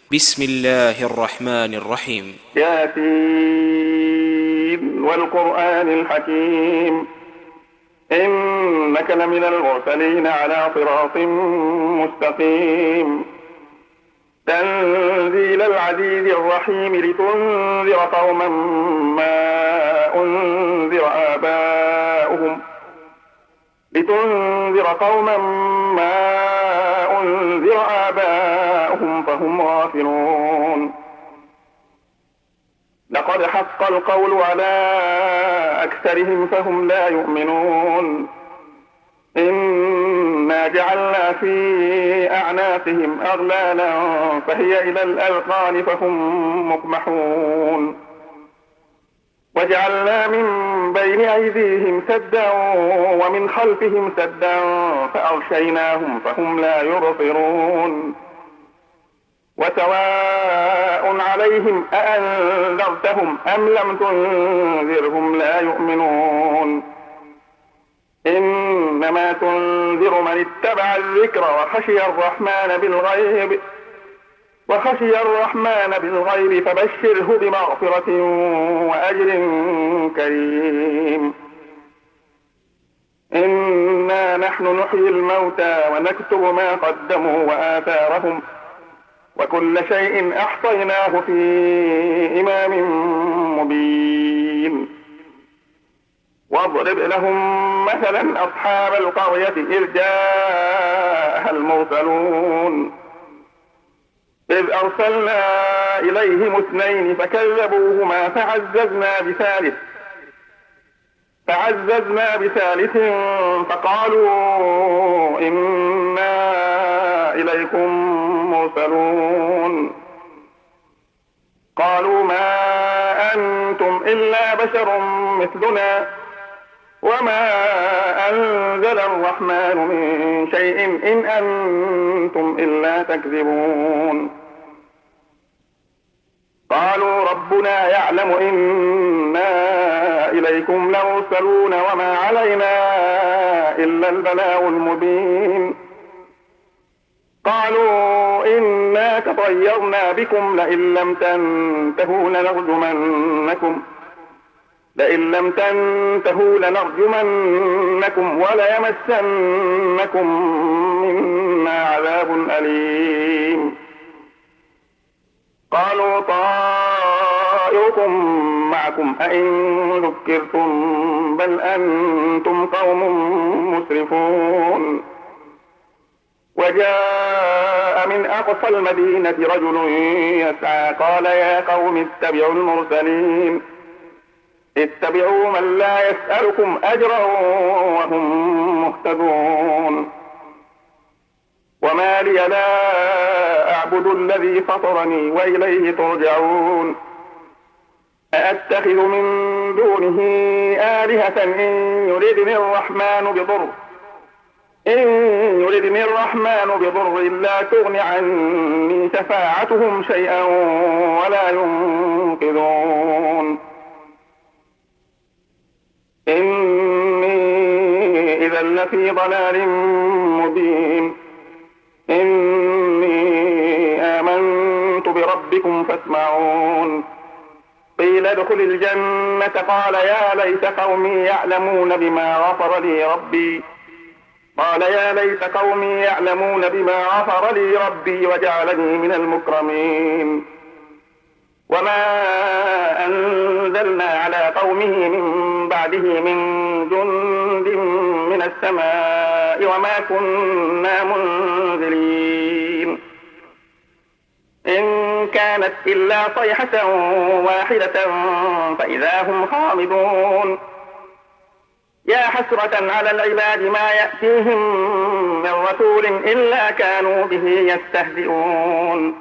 بسم الله الرحمن الرحيم. ياسين والقرآن الحكيم إنك لمن المرسلين على صراط مستقيم تنزيل العزيز الرحيم لتنذر قوما ما أنذر آباؤهم فهم غافلون. لقد حق القول على أكثرهم فهم لا يؤمنون. إنا جعلنا في أعناقهم أغلالا فهي إلى الأذقان فهم مقمحون. وجعلنا من بين أيديهم سدا ومن خلفهم سدا فأغشيناهم فهم لا يبصرون. وسواء عليهم أأنذرتهم أم لم تنذرهم لا يؤمنون. إنما تنذر من اتبع الذكر وخشي الرحمن بالغيب فبشره بمغفرة وأجر كريم. إنا نحن نحيي الموتى ونكتب ما قدموا وآثارهم وكل شيء أحصيناه في إمام مبين. واضرب لهم مثلا أصحاب القرية إذ جاءها المرسلون إذ أرسلنا إليهم 2 فكذبوهما فعززنا بثالث فقالوا إنا إليكم مرسلون. قالوا ما أنتم إلا بشر مثلنا وما أنزل الرحمن من شيء إن أنتم إلا تكذبون. قالوا ربنا يعلم إنا إليكم لمرسلون وما علينا إلا البلاغ المبين. قالوا إنا تطيرنا بكم لئن لم تنتهوا لنرجمنكم وليمسنكم منا عذاب أليم. قالوا طائركم معكم أئن ذكرتم بل أنتم قوم مسرفون. وجاء من أقصى المدينة رجل يسعى قال يا قوم اتبعوا من لا يسألكم أجرا وهم مهتدون. وما لي لا أعبد الذي فطرني وإليه ترجعون. أأتخذ من دونه آلهة إن يردني الرحمن بضر لا تغن عني شفاعتهم شيئا ولا ينقذون. إني إذا لفي ضلال مبين. إني آمنت بربكم فاسمعون. قيل ادخل الجنة قال يا ليت قومي يعلمون بما غفر لي ربي وجعلني من المكرمين. وما أنزلنا على قومه من بعده من جند من السماء وما كنا منزلين. إن كانت إلا صيحة واحدة فإذا هم خامدون. يا حسرة على العباد ما يأتيهم من رسول إلا كانوا به يستهزئون.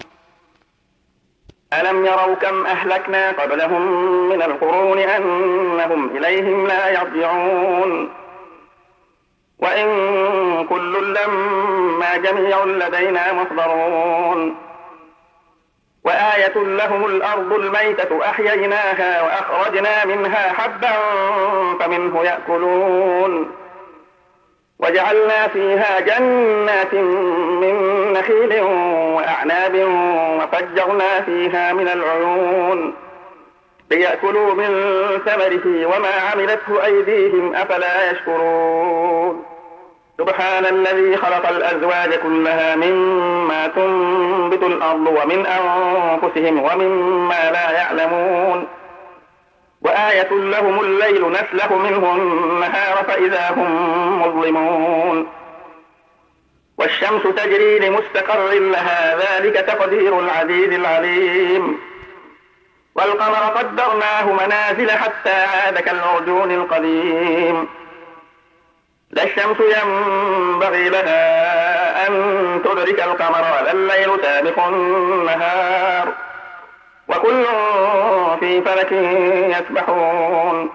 ألم يروا كم أهلكنا قبلهم من القرون أنهم إليهم لا يرجعون. وإن كل لما جميع لدينا محضرون. وآية لهم الأرض الميتة أحييناها وأخرجنا منها حبا فمنه يأكلون. وجعلنا فيها جنات من نخيل وأعناب وفجرنا فيها من العيون ليأكلوا من ثمره وما عملته أيديهم أفلا يشكرون سبحان الذي خلق الأزواج كلها مما تنبت الأرض ومن أنفسهم ومما لا يعلمون وآية لهم الليل نسلخ منه النهار فإذا هم مظلمون والشمس تجري لمستقر لها ذلك تقدير العزيز العليم والقمر قدرناه منازل حتى عاد كالعرجون القديم لا الشمس ينبغي لها أن تدرك القمر ولا الليل سابق النهار وكل في فلك يسبحون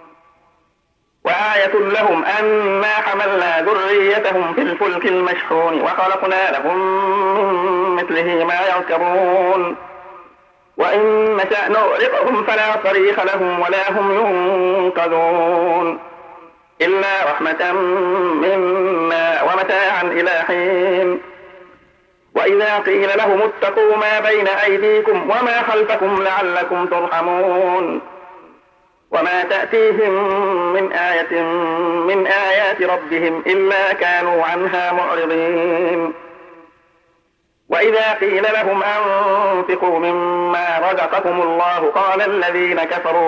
وآية لهم أنا حملنا ذريتهم في الفلك المشحون وخلقنا لهم من مثله ما يركبون وإن نشأ نغرقهم فلا صريخ لهم ولا هم ينقذون إلا رحمة منا ومتاعا إلى حين وإذا قيل لهم اتقوا ما بين أيديكم وما خلفكم لعلكم ترحمون وما تأتيهم من آية من آيات ربهم إلا كانوا عنها معرضين وإذا قيل لهم أنفقوا مما رزقكم الله قال الذين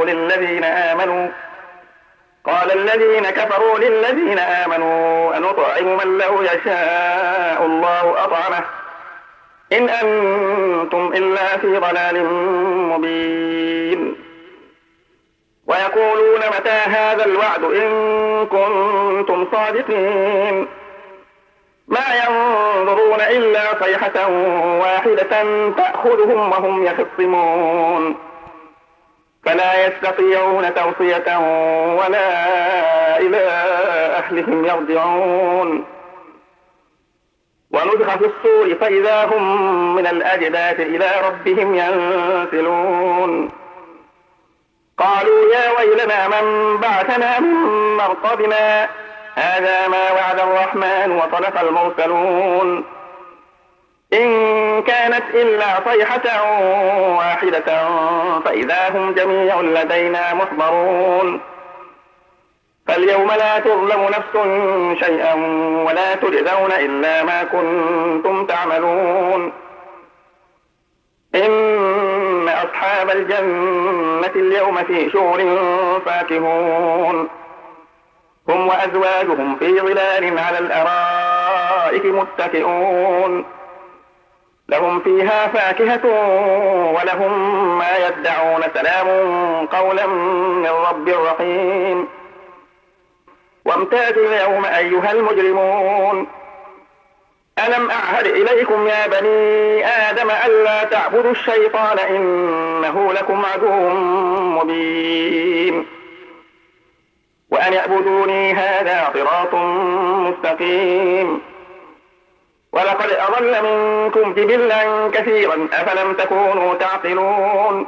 كفروا للذين آمنوا أنطعم من لو يشاء الله أطعمه إن أنتم إلا في ضلال مبين ويقولون متى هذا الوعد إن كنتم صادقين ما ينظرون إلا صيحة واحدة تأخذهم وهم يخصمون فلا يستطيعون توصية ولا إلى أهلهم يرجعون ونفخ في الصور فإذا هم من الأجداث إلى ربهم ينسلون قالوا يا ويلنا من بعثنا من مرقدنا هذا ما وعد الرحمن وصدق المرسلون إن كانت إلا صيحة واحدة فإذا هم جميع لدينا محضرون فاليوم لا تظلم نفس شيئا ولا تجزون إلا ما كنتم تعملون إن أصحاب الجنة اليوم في شغل فاكهون هم وأزواجهم في ظلال على الأرائك متكئون لهم فيها فاكهة ولهم ما يدعون سلام قولا من رب رحيم وامتازوا اليوم أيها المجرمون ألم أعهد إليكم يا بني آدم ألا تعبدوا الشيطان إنه لكم عدو مبين وأن اعبدوني هذا صراط مستقيم ولقد أضل منكم جبلا كثيرا أفلم تكونوا تعقلون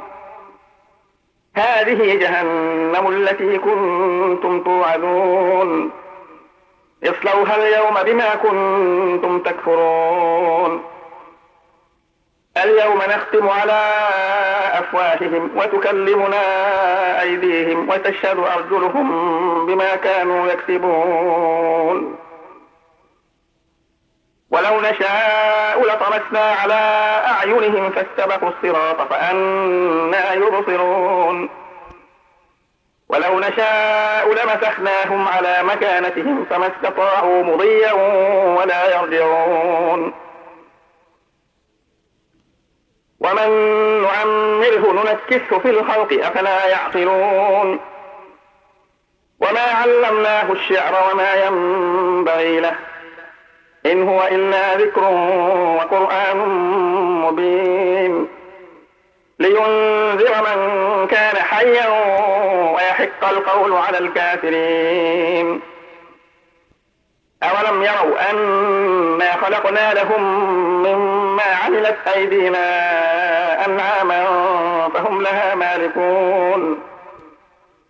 هذه جهنم التي كنتم توعدون اصلوها اليوم بما كنتم تكفرون اليوم نختم على أفواههم وتكلمنا أيديهم وتشهد أرجلهم بما كانوا يكسبون ولو نشاء لطمسنا على أعينهم فاستبقوا الصراط فأنى يبصرون ولو نشاء لمسخناهم على مكانتهم فما استطاعوا مضيا ولا يرجعون ومن نعمره ننكسه في الخلق أفلا يعقلون وما علمناه الشعر وما ينبغي له إن هو إلا ذكر وقرآن مبين لينذر من كان حيا ويحق القول على الكافرين أولم يروا أنا خلقنا لهم مما عملت أيدينا أنعاما فهم لها مالكون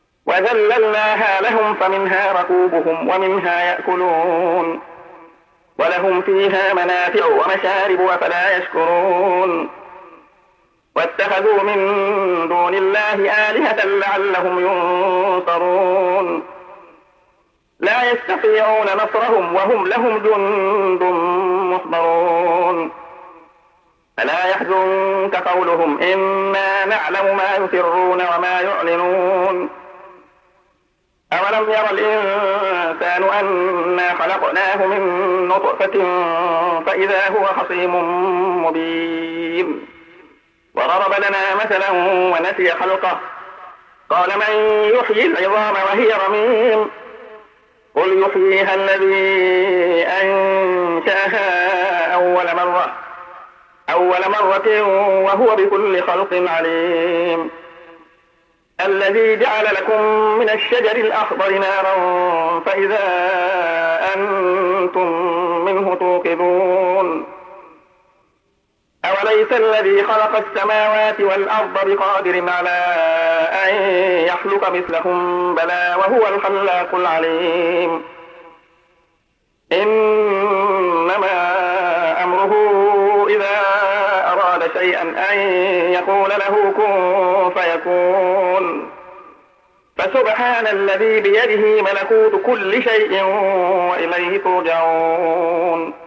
وذللناها لهم فمنها ركوبهم ومنها يأكلون ولهم فيها منافع ومشارب أفلا يشكرون واتخذوا من دون الله آلهة لعلهم ينصرون لا يستطيعون نصرهم وهم لهم جند محضرون ألا يحزنك قولهم إنا نعلم ما يسرون وما يعلنون أولم ير الإنسان أنا خلقناه من نطفة فإذا هو خصيم مبين وضرب لنا مثلا ونسي خلقه قال من يحيي العظام وهي رميم قل يحييها الذي أنشأها أول مرة وهو بكل خلق عليم الذي جعل لكم من الشجر الأخضر نارا فإذا أنتم منه توقدون أوليس الذي خلق السماوات والأرض بقادر على أن يخلق مثلهم بلى وهو الخلاق العليم إنما أمره إذا أراد شيئا أن يقول له كن فيكون فسبحان الذي بيده ملكوت كل شيء وإليه ترجعون